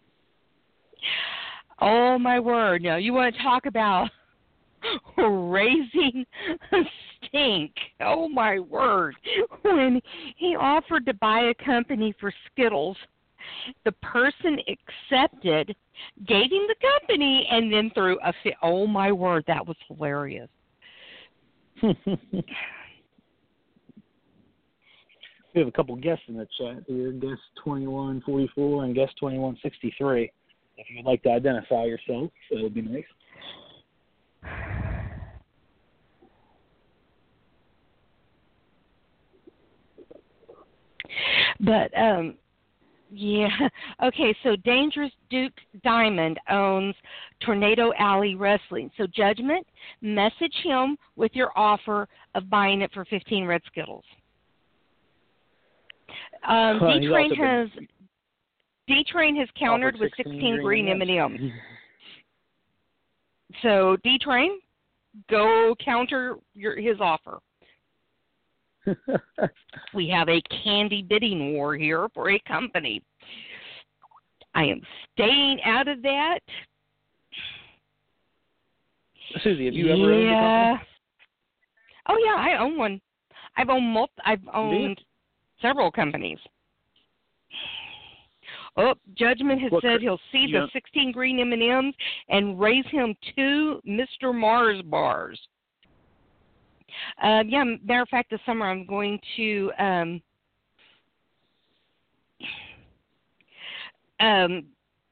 Oh, my word. Now, you want to talk about raising a stink. Oh, my word. When he offered to buy a company for Skittles, the person accepted, gave him the company, and then threw a fit. Oh, my word. That was hilarious. We have a couple guests in the chat here, guest 2144 and guest 2163. If you'd like to identify yourself, that would be nice. But, yeah. Okay, so Dangerous Duke Diamond owns Tornado Alley Wrestling. So, Judgment, message him with your offer of buying it for 15 red Skittles. D-Train has countered with 16 green M&Ms. So, D-Train, go counter his offer. We have a candy bidding war here for a company. I am staying out of that. Susie, have you ever owned a company? Oh, yeah, I own one. I've owned several companies. Oh, Judgment has said he'll see the 16 green M&Ms and raise him 2 Mr. Mars bars. Matter of fact, this summer I'm going to I'm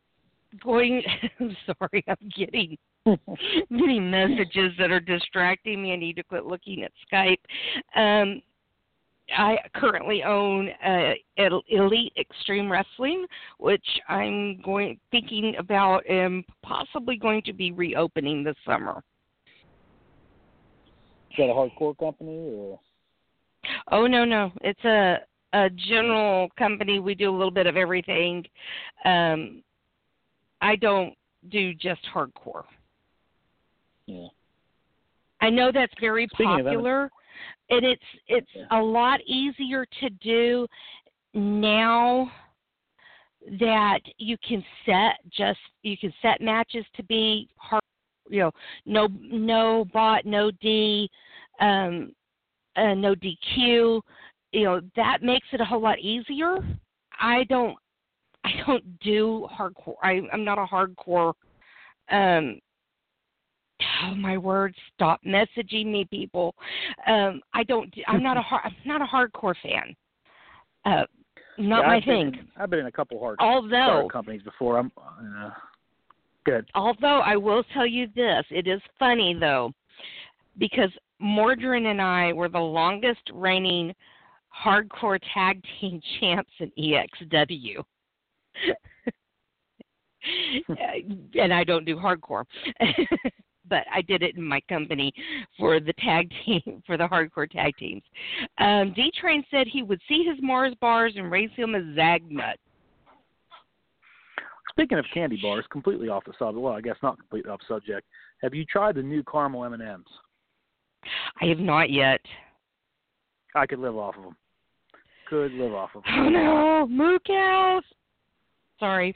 sorry, I'm getting messages that are distracting me. I need to quit looking at Skype. I currently own Elite Extreme Wrestling, which I'm thinking about and possibly going to be reopening this summer. Is that a hardcore company or? Oh no, it's a general company. We do a little bit of everything. I don't do just hardcore. Yeah. I know that's very popular. And it's a lot easier to do now that you can set matches to be hard, no bot, no D, no DQ. That makes it a whole lot easier. I don't do hardcore. I'm not a hardcore. Oh my word! Stop messaging me, people. I'm not a hardcore fan. Not my thing. I've been in a couple hardcore companies before. I'm good. Although I will tell you this, it is funny though. because Mordrin and I were the longest reigning hardcore tag team champs in EXW. And I don't do hardcore. But I did it in my company for the tag team, for the hardcore tag teams. D-Train said he would see his Mars bars and raise him a Zagnut. Speaking of candy bars, completely off the subject. Well, I guess not completely off subject. Have you tried the new caramel M&Ms? I have not yet. I could live off of them. Could live off of them. Oh no, moo cows. Sorry.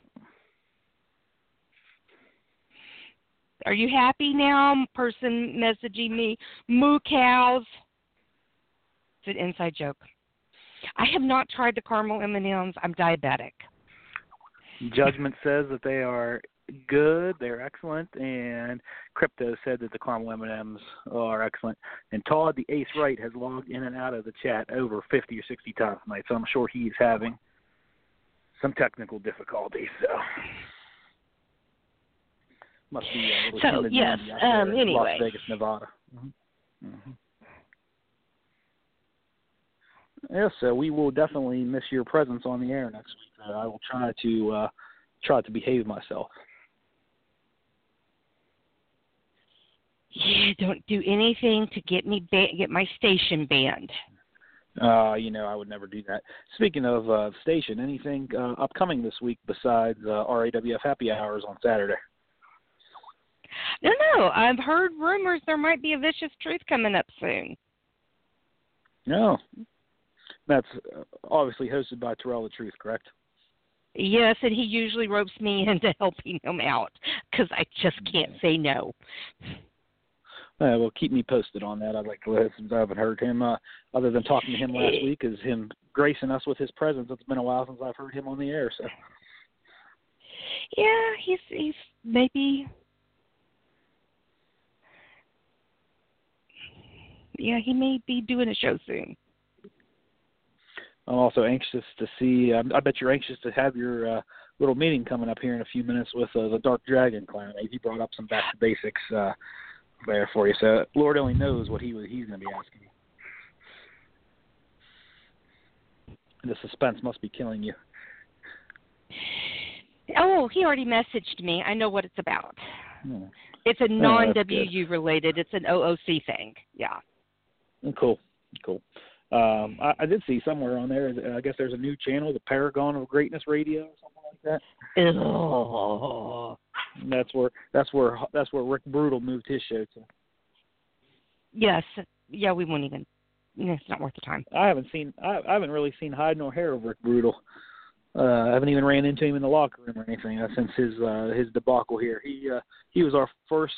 Are you happy now? Person messaging me, moo cows. It's an inside joke. I have not tried the caramel M&Ms. I'm diabetic. Judgment says that they are good, they're excellent, and Crypto said that the caramel M&Ms are excellent. And Todd, the Ace Wright, has logged in and out of the chat over 50 or 60 times tonight, so I'm sure he's having some technical difficulties. So must be a little yes. Anyway, Las Vegas, Nevada. Yes, so we will definitely miss your presence on the air next week. I will try to behave myself. Yeah, don't do anything to get me get my station banned. I would never do that. Speaking of station, anything upcoming this week besides RAWF Happy Hours on Saturday? No. I've heard rumors there might be a Vicious Truth coming up soon. No. That's obviously hosted by Terrell the Truth, correct? Yes, and he usually ropes me into helping him out because I just can't say no. Well, keep me posted on that. I'd like to listen since I haven't heard him. Other than talking to him last week, is him gracing us with his presence. It's been a while since I've heard him on the air. So. Yeah, he's maybe. Yeah, he may be doing a show soon. I'm also anxious to see. I bet you're anxious to have your little meeting coming up here in a few minutes with the Dark Dragon clan. He brought up some back to basics there for you. So Lord only knows what he's going to be asking you. The suspense must be killing you. Oh, he already messaged me. I know what it's about. It's a non-WU related. It's an OOC thing. Yeah. Cool. I did see somewhere on there. I guess there's a new channel, the Paragon of Greatness Radio, or something like that. Oh. That's where Rick Brutal moved his show to. Yes. Yeah, we won't even. It's not worth the time. I haven't really seen hide nor hair of Rick Brutal. I haven't even ran into him in the locker room or anything since his debacle here. He was our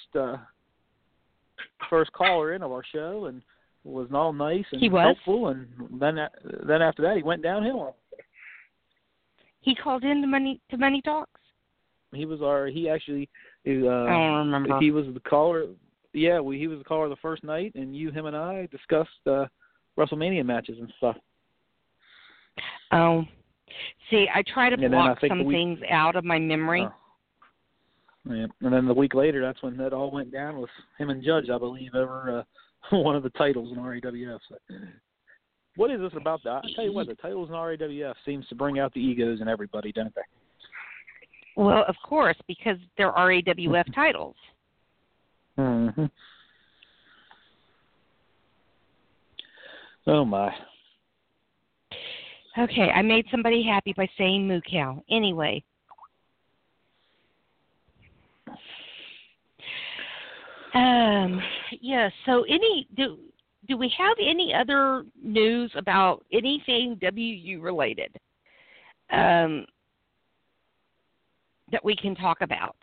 first caller in of our show and was all nice and helpful, and then after that he went downhill. He called in to Money Talks. I don't remember. He was the caller. Yeah, he was the caller the first night, and him and I discussed WrestleMania matches and stuff. Oh, see, I try to block some things out of my memory. Yeah, and then the week later, that's when that all went down with him and Judge, I believe, over one of the titles in RAWF. So, what is this about that? I tell you what, the titles in RAWF seems to bring out the egos in everybody, don't they? Well, of course, because they're RAWF titles. Mm-hmm. Oh, my. Okay, I made somebody happy by saying moo cow. Anyway. Yeah, so do we have any other news about anything WU related that we can talk about?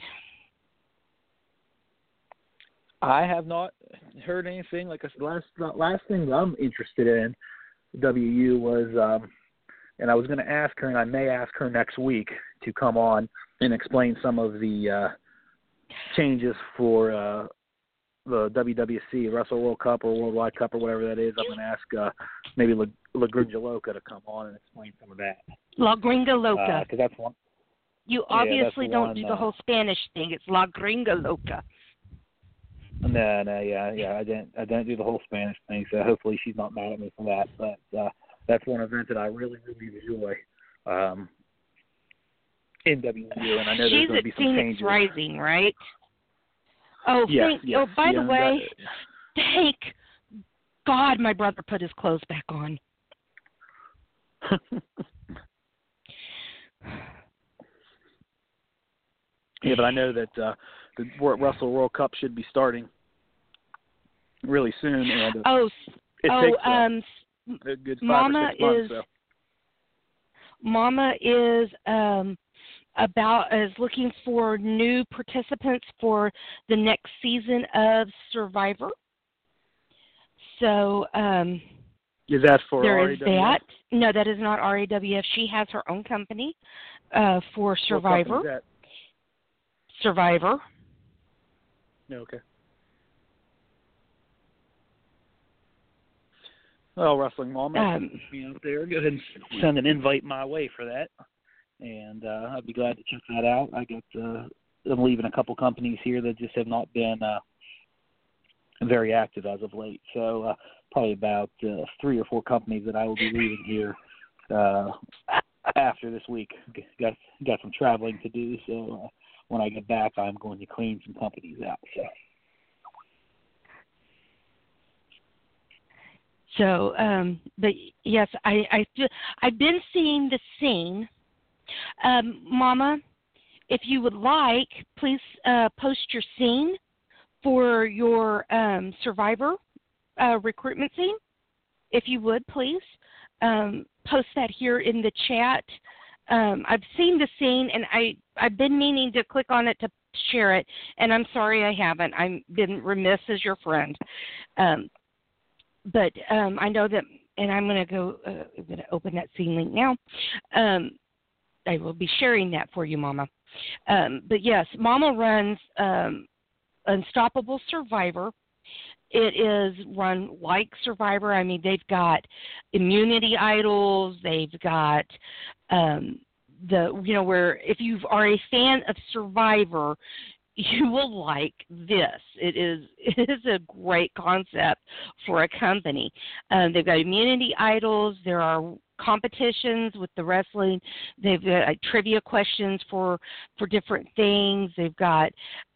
I have not heard anything. Like I said, last thing I'm interested in WU was, and I was going to ask her, and I may ask her next week to come on and explain some of the changes for the WWC, Wrestle World Cup or Worldwide Cup or whatever that is. I'm going to ask maybe La Gringa Loca to come on and explain some of that. La Gringa Loca. Because that's one. You obviously don't do the whole Spanish thing. It's La Gringa Loca. Yeah. I didn't do the whole Spanish thing, so hopefully she's not mad at me for that. But that's one event that I really, really enjoy. NWU, and I know there's going to be some changes. She's at Phoenix Rising, right? Oh, yes. Oh, by the way, thank God my brother put his clothes back on. Yeah, but I know that the Wrestle World Cup should be starting really soon, and it takes a good 5 or 6 months. So. Mama is looking for new participants for the next season of Survivor. So is that for there RAWF? Is that. No, that is not RAWF. She has her own company for Survivor. What company is that? Survivor. Okay. Well, Wrestling Mom, me out there. Go ahead and send an invite my way for that, and I'd be glad to check that out. I'm leaving a couple companies here that just have not been very active as of late. So probably about 3 or 4 companies that I will be leaving here after this week. Got some traveling to do, so when I get back, I'm going to clean some companies out. So, but yes, I've been seeing the scene. Mama, if you would like, please post your scene for your Survivor recruitment scene. If you would, please post that here in the chat. I've seen the scene, and I've been meaning to click on it to share it, and I'm sorry I haven't. I've been remiss as your friend. But I know that, and I'm going to open that scene link now. I will be sharing that for you, Mama. But yes, Mama runs Unstoppable Survivor. It is run like Survivor. I mean, they've got immunity idols. They've got where if you are a fan of Survivor, you will like this. It is a great concept for a company. They've got immunity idols. There are competitions with the wrestling. They've got trivia questions for different things. They've got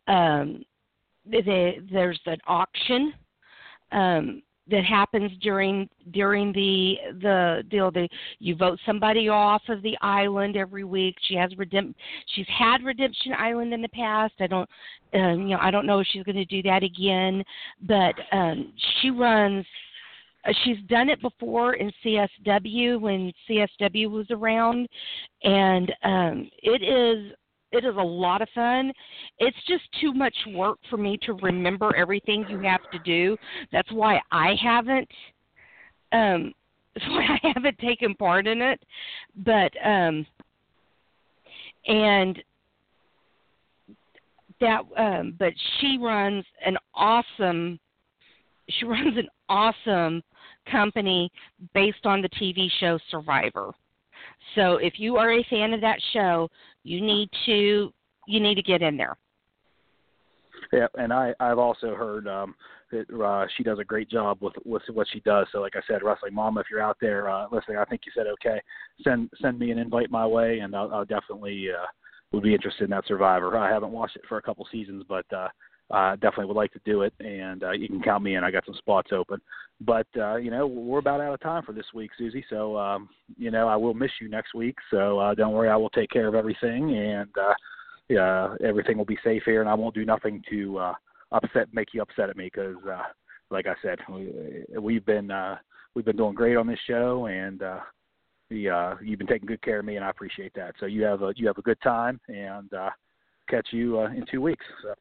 there's an auction that happens during the deal. You vote somebody off of the island every week. She's had Redemption Island in the past. I don't know if she's going to do that again, but she runs. She's done it before in CSW when CSW was around, and it is a lot of fun. It's just too much work for me to remember everything you have to do. That's why I haven't taken part in it. But but she runs an awesome company based on the TV show Survivor. So if you are a fan of that show, you need to get in there. Yeah, and I've also heard that she does a great job with what she does. So like I said, Wrestling Mama, if you're out there listening, I think you said okay. Send me an invite my way, and I'll definitely would be interested in that Survivor. I haven't watched it for a couple seasons, but definitely would like to do it, and you can count me in. I got some spots open. But, we're about out of time for this week, Susie. So, I will miss you next week. So don't worry, I will take care of everything, and everything will be safe here, and I won't do nothing to make you upset at me because, like I said, we've been doing great on this show, and you've been taking good care of me, and I appreciate that. So you have a good time, and catch you in 2 weeks.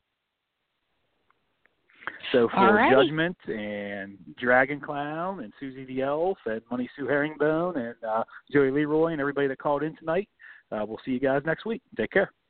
So for Judgment and Dragon Clown and Susie the Elf and Money Sue Herringbone and Joey Leroy and everybody that called in tonight, we'll see you guys next week. Take care.